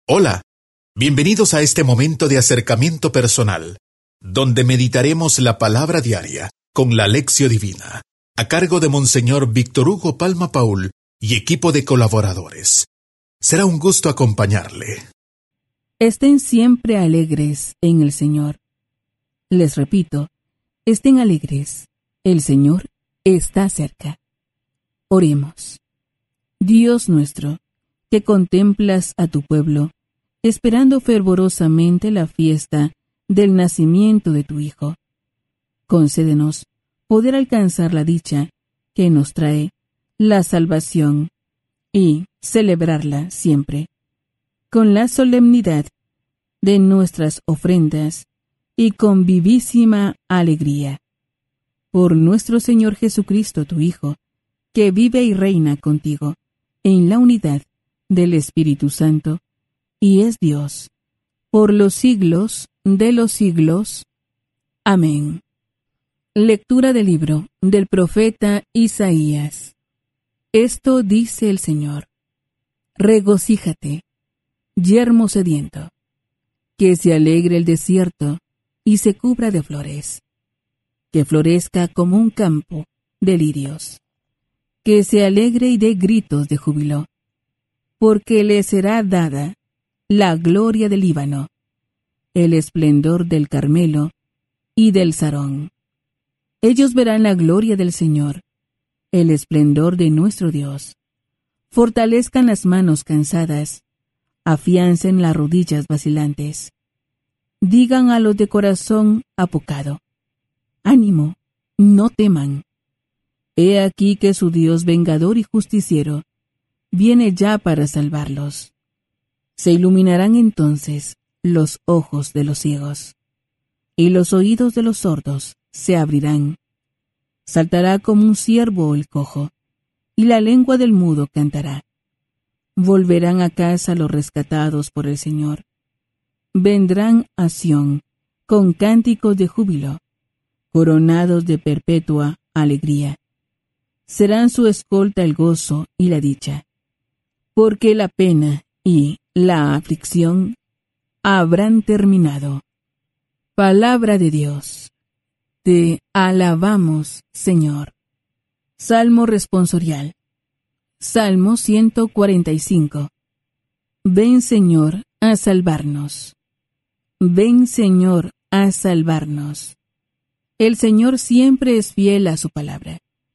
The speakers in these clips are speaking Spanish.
Hola, bienvenidos a este momento de acercamiento personal, donde meditaremos la palabra diaria con la Lección Divina, a cargo de Monseñor Víctor Hugo Palma Paul y equipo de colaboradores. Será un gusto acompañarle. Estén siempre alegres en el Señor. Les repito, estén alegres, el Señor está cerca. Oremos. Dios nuestro, que contemplas a tu pueblo, esperando fervorosamente la fiesta del nacimiento de tu Hijo. Concédenos poder alcanzar la dicha que nos trae la salvación y celebrarla siempre, con la solemnidad de nuestras ofrendas y con vivísima alegría. Por nuestro Señor Jesucristo, tu Hijo, que vive y reina contigo en la unidad del Espíritu Santo, y es Dios, por los siglos de los siglos. Amén. Lectura del libro del profeta Isaías. Esto dice el Señor: Regocíjate, yermo sediento, que se alegre el desierto y se cubra de flores, que florezca como un campo de lirios, que se alegre y dé gritos de júbilo, porque le será dada la gloria del Líbano, el esplendor del Carmelo y del Sarón. Ellos verán la gloria del Señor, el esplendor de nuestro Dios. Fortalezcan las manos cansadas, afiancen las rodillas vacilantes. Digan a los de corazón apocado: ánimo, no teman. He aquí que su Dios vengador y justiciero viene ya para salvarlos. Se iluminarán entonces los ojos de los ciegos, y los oídos de los sordos se abrirán. Saltará como un ciervo el cojo, y la lengua del mudo cantará. Volverán a casa los rescatados por el Señor. Vendrán a Sión con cánticos de júbilo, coronados de perpetua alegría. Serán su escolta el gozo y la dicha, porque la pena y la aflicción habrán terminado. Palabra de Dios. Te alabamos, Señor. Salmo responsorial. Salmo 145. Ven, Señor, a salvarnos. Ven, Señor, a salvarnos. El Señor siempre es fiel a su palabra,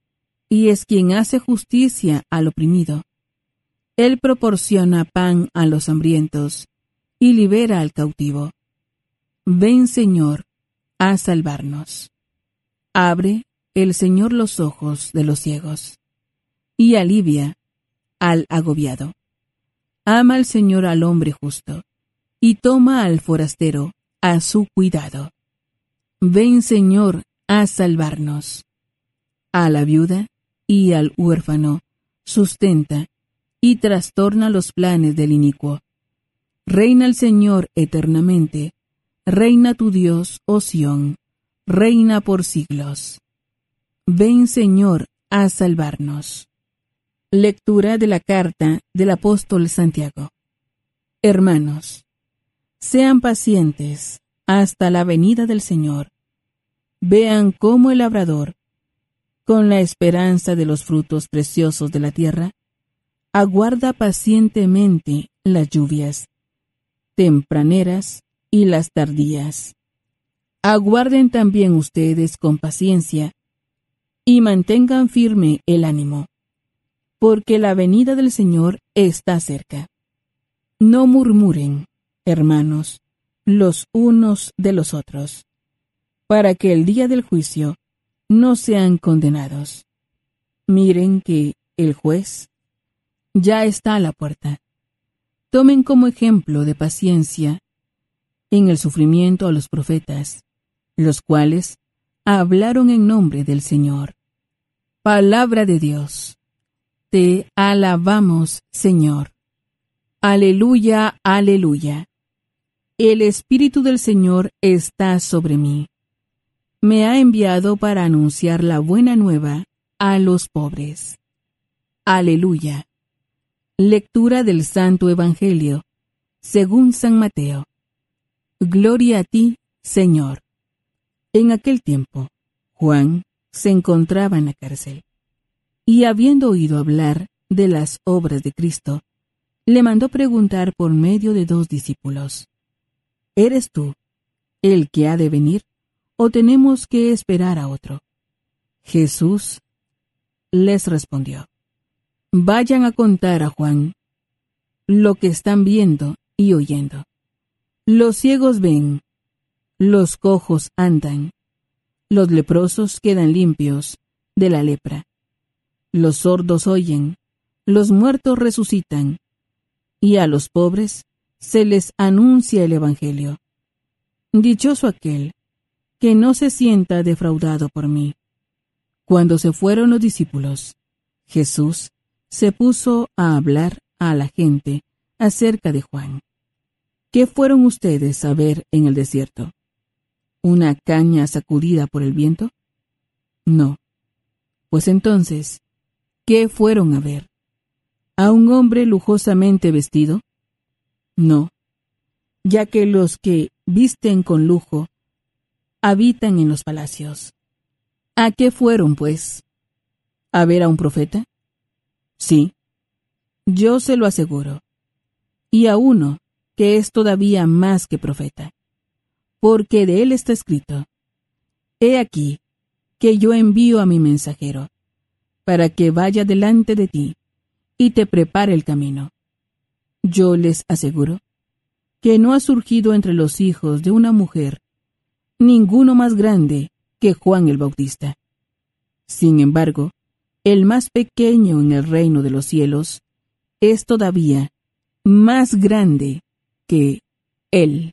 y es quien hace justicia al oprimido. Él proporciona pan a los hambrientos y libera al cautivo. Ven, Señor, a salvarnos. Abre el Señor los ojos de los ciegos y alivia al agobiado. Ama el Señor al hombre justo y toma al forastero a su cuidado. Ven, Señor, a salvarnos. A la viuda y al huérfano sustenta y trastorna los planes del inicuo. Reina el Señor eternamente, reina tu Dios, oh Sión, reina por siglos. Ven, Señor, a salvarnos. Lectura de la carta del apóstol Santiago. Hermanos, sean pacientes hasta la venida del Señor. Vean cómo el labrador, con la esperanza de los frutos preciosos de la tierra, aguarda pacientemente las lluvias tempraneras y las tardías. Aguarden también ustedes con paciencia y mantengan firme el ánimo, porque la venida del Señor está cerca. No murmuren, hermanos, los unos de los otros, para que el día del juicio no sean condenados. Miren que el juez ya está a la puerta. Tomen como ejemplo de paciencia en el sufrimiento a los profetas, los cuales hablaron en nombre del Señor. Palabra de Dios. Te alabamos, Señor. Aleluya, aleluya. El Espíritu del Señor está sobre mí. Me ha enviado para anunciar la buena nueva a los pobres. Aleluya. Lectura del Santo Evangelio según San Mateo. Gloria a ti, Señor. En aquel tiempo, Juan se encontraba en la cárcel, y habiendo oído hablar de las obras de Cristo, le mandó preguntar por medio de 2 discípulos: ¿Eres tú el que ha de venir, o tenemos que esperar a otro? Jesús les respondió: Vayan a contar a Juan lo que están viendo y oyendo. Los ciegos ven, los cojos andan, los leprosos quedan limpios de la lepra, los sordos oyen, los muertos resucitan, y a los pobres se les anuncia el Evangelio. Dichoso aquel que no se sienta defraudado por mí. Cuando se fueron los discípulos, Jesús se puso a hablar a la gente acerca de Juan. ¿Qué fueron ustedes a ver en el desierto? ¿Una caña sacudida por el viento? No. Pues entonces, ¿qué fueron a ver? ¿A un hombre lujosamente vestido? No, ya que los que visten con lujo habitan en los palacios. ¿A qué fueron, pues? ¿A ver a un profeta? Sí, yo se lo aseguro, y a uno que es todavía más que profeta, porque de él está escrito: He aquí que yo envío a mi mensajero, para que vaya delante de ti y te prepare el camino. Yo les aseguro que no ha surgido entre los hijos de una mujer ninguno más grande que Juan el Bautista. Sin embargo, el más pequeño en el reino de los cielos es todavía más grande que él.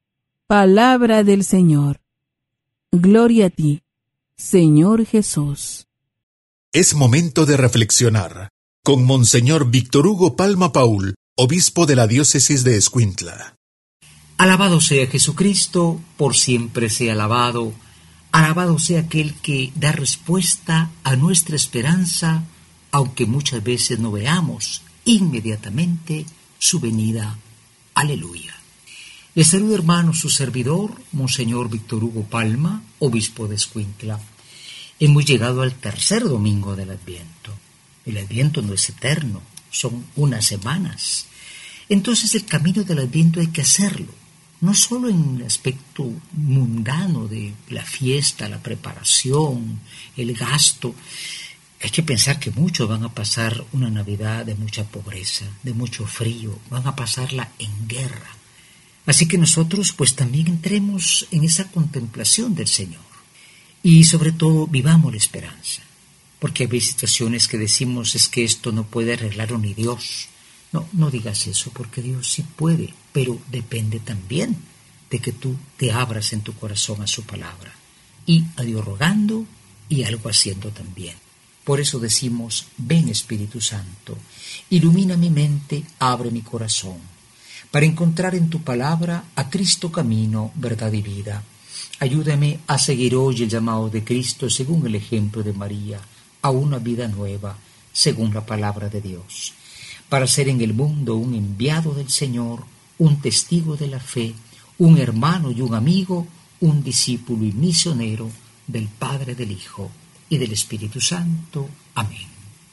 Palabra del Señor. Gloria a ti, Señor Jesús. Es momento de reflexionar con Monseñor Víctor Hugo Palma Paul, obispo de la diócesis de Escuintla. Alabado sea Jesucristo, por siempre sea alabado. Alabado sea aquel que da respuesta a nuestra esperanza, aunque muchas veces no veamos inmediatamente su venida. Aleluya. Les saluda, hermano, su servidor, Monseñor Víctor Hugo Palma, obispo de Escuintla. Hemos llegado al tercer domingo del Adviento. El Adviento no es eterno, son unas semanas. Entonces el camino del Adviento hay que hacerlo, no solo en el aspecto mundano de la fiesta, la preparación, el gasto. Hay que pensar que muchos van a pasar una Navidad de mucha pobreza, de mucho frío, van a pasarla en guerra. Así que nosotros pues también entremos en esa contemplación del Señor y sobre todo vivamos la esperanza, porque hay situaciones que decimos es que esto no puede arreglarlo ni Dios. No digas eso, porque Dios sí puede, pero depende también de que tú te abras en tu corazón a su palabra y a Dios rogando y algo haciendo también. Por eso decimos: ven Espíritu Santo, ilumina mi mente, abre mi corazón, para encontrar en tu palabra a Cristo camino, verdad y vida. Ayúdame a seguir hoy el llamado de Cristo según el ejemplo de María, a una vida nueva, según la palabra de Dios, para ser en el mundo un enviado del Señor, un testigo de la fe, un hermano y un amigo, un discípulo y misionero del Padre, del Hijo y del Espíritu Santo. Amén.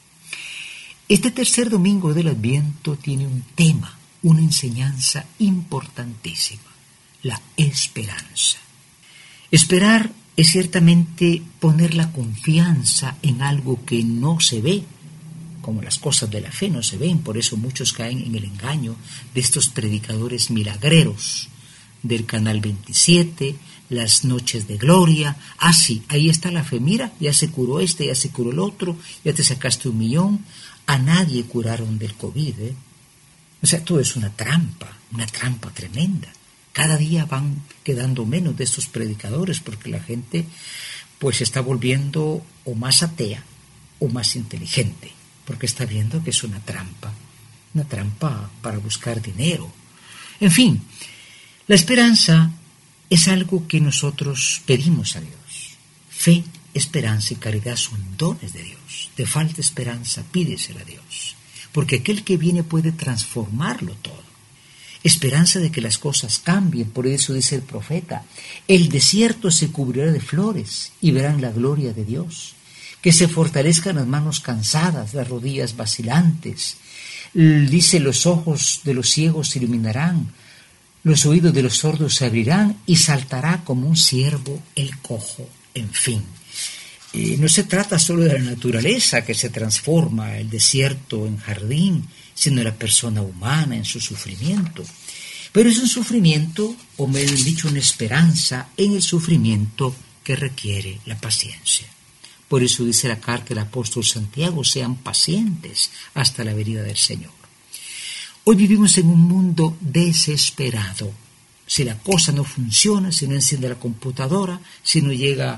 Este tercer domingo del Adviento tiene un tema, una enseñanza importantísima: la esperanza. Esperar es ciertamente poner la confianza en algo que no se ve, como las cosas de la fe no se ven. Por eso muchos caen en el engaño de estos predicadores milagreros del Canal 27, las noches de gloria. Ah, sí, ahí está la fe, mira, ya se curó este, ya se curó el otro, ya te sacaste 1 millón. A nadie curaron del COVID, ¿eh? O sea, todo es una trampa tremenda. Cada día van quedando menos de estos predicadores porque la gente pues se está volviendo o más atea o más inteligente, porque está viendo que es una trampa para buscar dinero. En fin, la esperanza es algo que nosotros pedimos a Dios. Fe, esperanza y caridad son dones de Dios. Te falta esperanza, pídesela a Dios, porque aquel que viene puede transformarlo todo. esperanza de que las cosas cambien. Por eso dice el profeta, el desierto se cubrirá de flores y verán la gloria de Dios. Que se fortalezcan las manos cansadas, las rodillas vacilantes. Dice, los ojos de los ciegos se iluminarán, los oídos de los sordos se abrirán y saltará como un ciervo el cojo. En fin, no se trata solo de la naturaleza que se transforma, el desierto en jardín, sino de la persona humana en su sufrimiento. Pero es un sufrimiento, o me han dicho una esperanza en el sufrimiento que requiere la paciencia. Por eso dice la carta del apóstol Santiago, sean pacientes hasta la venida del Señor. Hoy vivimos en un mundo desesperado. Si la cosa no funciona, si no enciende la computadora, si no llega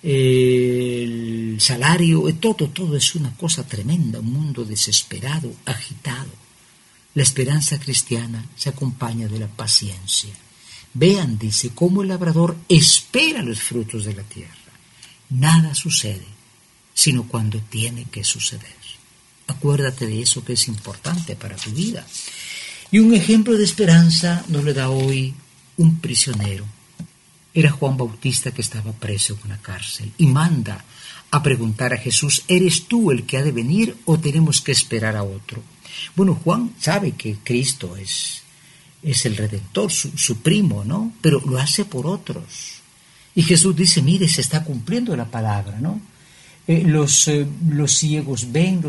el salario, todo es una cosa tremenda, un mundo desesperado, agitado. La esperanza cristiana se acompaña de la paciencia. Vean, dice, cómo el labrador espera los frutos de la tierra. Nada sucede, sino cuando tiene que suceder. Acuérdate de eso que es importante para tu vida. Y un ejemplo de esperanza nos lo da hoy un prisionero. Era Juan Bautista, que estaba preso en una cárcel y manda a preguntar a Jesús, ¿eres tú el que ha de venir o tenemos que esperar a otro? Bueno, Juan sabe que Cristo es el Redentor, su primo, ¿no? Pero lo hace por otros. Y Jesús dice, mire, se está cumpliendo la palabra, ¿no? Los ciegos ven,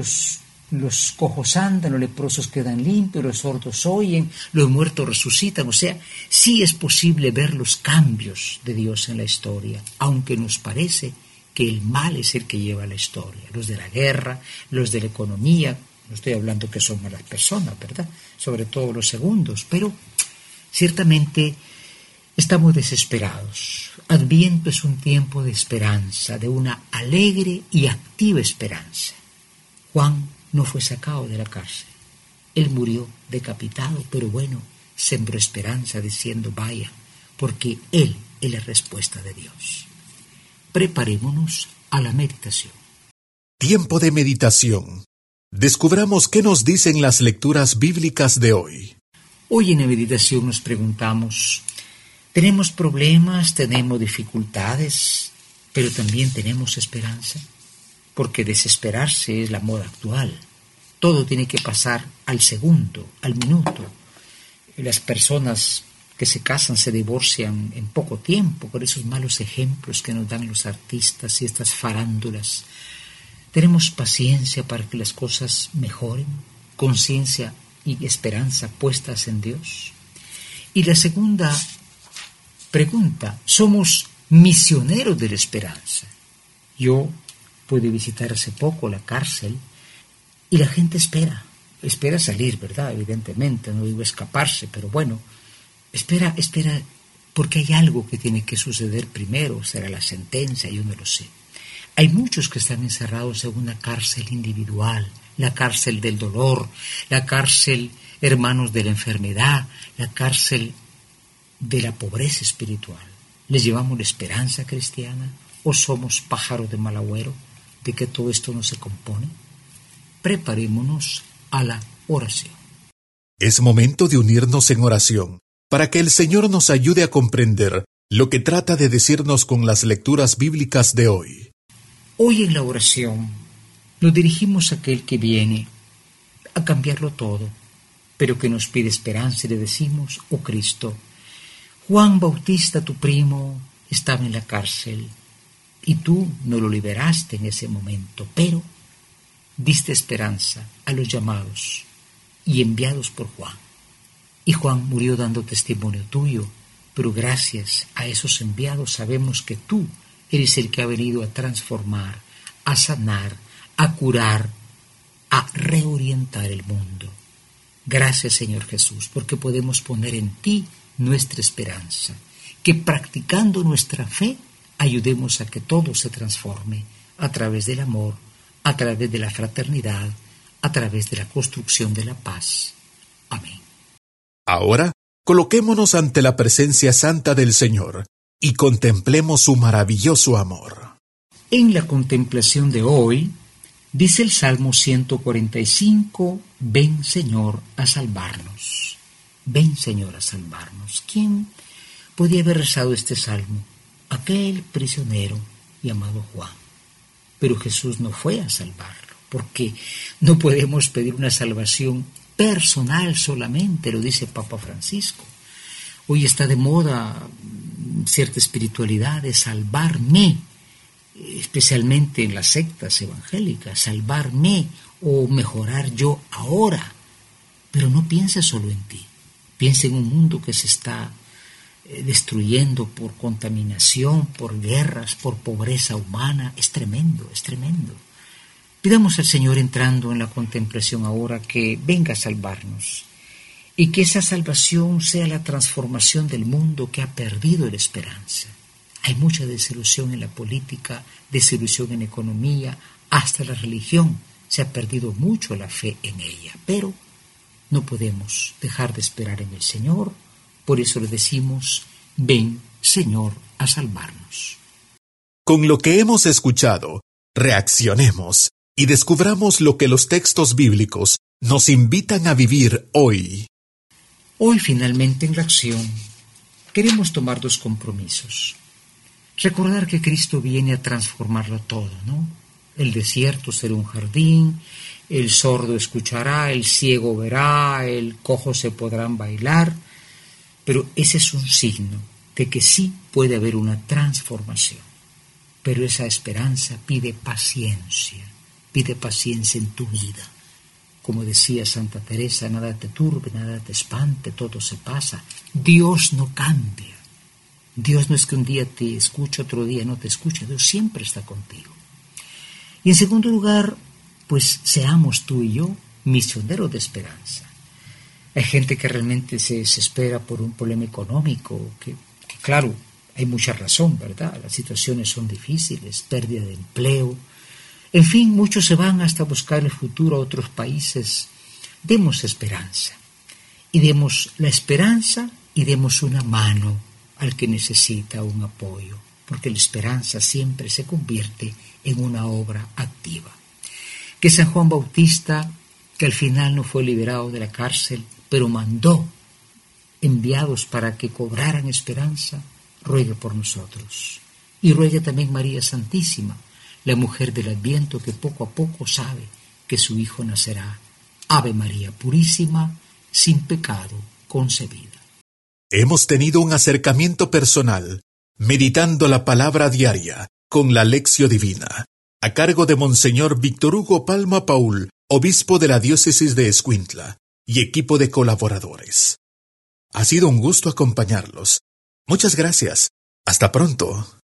los cojos andan, los leprosos quedan limpios, los sordos oyen, los muertos resucitan. O sea, sí es posible ver los cambios de Dios en la historia, aunque nos parece que el mal es el que lleva la historia. Los de la guerra, los de la economía, no estoy hablando que son malas personas, ¿verdad? Sobre todo los segundos, pero ciertamente estamos desesperados. Adviento es un tiempo de esperanza, de una alegre y activa esperanza. Juan no fue sacado de la cárcel. Él murió decapitado, pero bueno, sembró esperanza diciendo, vaya, porque Él es la respuesta de Dios. Preparémonos a la meditación. Tiempo de meditación. Descubramos qué nos dicen las lecturas bíblicas de hoy. Hoy en la meditación nos preguntamos, ¿tenemos problemas, tenemos dificultades, pero también tenemos esperanza? Porque desesperarse es la moda actual. Todo tiene que pasar al segundo, al minuto. Las personas que se casan se divorcian en poco tiempo por esos malos ejemplos que nos dan los artistas y estas farándulas. Tenemos paciencia para que las cosas mejoren, conciencia y esperanza puestas en Dios. Y la segunda pregunta, ¿somos misioneros de la esperanza? Yo pude visitar hace poco la cárcel y la gente espera salir, ¿verdad? Evidentemente, no digo escaparse, pero bueno, espera, porque hay algo que tiene que suceder primero, será la sentencia, yo no lo sé. Hay muchos que están encerrados en una cárcel individual, la cárcel del dolor, la cárcel, hermanos, de la enfermedad, la cárcel de la pobreza espiritual. ¿Les llevamos la esperanza cristiana o somos pájaros de mal agüero de que todo esto no se compone? Preparémonos a la oración. Es momento de unirnos en oración para que el Señor nos ayude a comprender lo que trata de decirnos con las lecturas bíblicas de hoy. Hoy en la oración nos dirigimos a aquel que viene a cambiarlo todo, pero que nos pide esperanza y le decimos, oh Cristo, Juan Bautista, tu primo, estaba en la cárcel y tú no lo liberaste en ese momento, pero diste esperanza a los llamados y enviados por Juan. Y Juan murió dando testimonio tuyo, pero gracias a esos enviados sabemos que tú eres el que ha venido a transformar, a sanar, a curar, a reorientar el mundo. Gracias, Señor Jesús, porque podemos poner en ti nuestra esperanza, que practicando nuestra fe ayudemos a que todo se transforme a través del amor, a través de la fraternidad, a través de la construcción de la paz. Amén. Ahora, coloquémonos ante la presencia santa del Señor y contemplemos su maravilloso amor. En la contemplación de hoy, dice el Salmo 145, ven Señor a salvarnos. ven Señor a salvarnos. ¿Quién podía haber rezado este salmo? Aquel prisionero llamado Juan. Pero Jesús no fue a salvarlo, porque no podemos pedir una salvación personal solamente, lo dice Papa Francisco. Hoy está de moda cierta espiritualidad de salvarme, especialmente en las sectas evangélicas, salvarme o mejorar yo ahora. Pero no piensa solo en ti, piensa en un mundo que se está destruyendo por contaminación, por guerras, por pobreza humana. Es tremendo, es tremendo. Pidamos al Señor, entrando en la contemplación ahora, que venga a salvarnos y que esa salvación sea la transformación del mundo que ha perdido la esperanza. Hay mucha desilusión en la política, desilusión en la economía, hasta la religión. Se ha perdido mucho la fe en ella, pero no podemos dejar de esperar en el Señor. Por eso le decimos, ven, Señor, a salvarnos. Con lo que hemos escuchado, reaccionemos y descubramos lo que los textos bíblicos nos invitan a vivir hoy. Hoy, finalmente, en la acción, queremos tomar 2 compromisos. Recordar que Cristo viene a transformarlo todo, ¿no? El desierto será un jardín, el sordo escuchará, el ciego verá, el cojo se podrán bailar, pero ese es un signo de que sí puede haber una transformación. Pero esa esperanza pide paciencia en tu vida. Como decía Santa Teresa, nada te turbe, nada te espante, todo se pasa. Dios no cambia. Dios no es que un día te escuche, otro día no te escuche. Dios siempre está contigo. Y en segundo lugar, pues seamos tú y yo misioneros de esperanza. Hay gente que realmente se desespera por un problema económico, que claro, hay mucha razón, ¿verdad? Las situaciones son difíciles, pérdida de empleo. En fin, muchos se van hasta buscar el futuro a otros países. Demos esperanza. Y demos la esperanza y demos una mano al que necesita un apoyo, porque la esperanza siempre se convierte en una obra activa. Que San Juan Bautista, que al final no fue liberado de la cárcel, pero mandó enviados para que cobraran esperanza, ruegue por nosotros. Y ruegue también María Santísima, la mujer del Adviento, que poco a poco sabe que su Hijo nacerá. Ave María Purísima, sin pecado concebida. Hemos tenido un acercamiento personal, meditando la palabra diaria con la Lección Divina, a cargo de Monseñor Víctor Hugo Palma Paul, obispo de la diócesis de Escuintla, y equipo de colaboradores. Ha sido un gusto acompañarlos. Muchas gracias. Hasta pronto.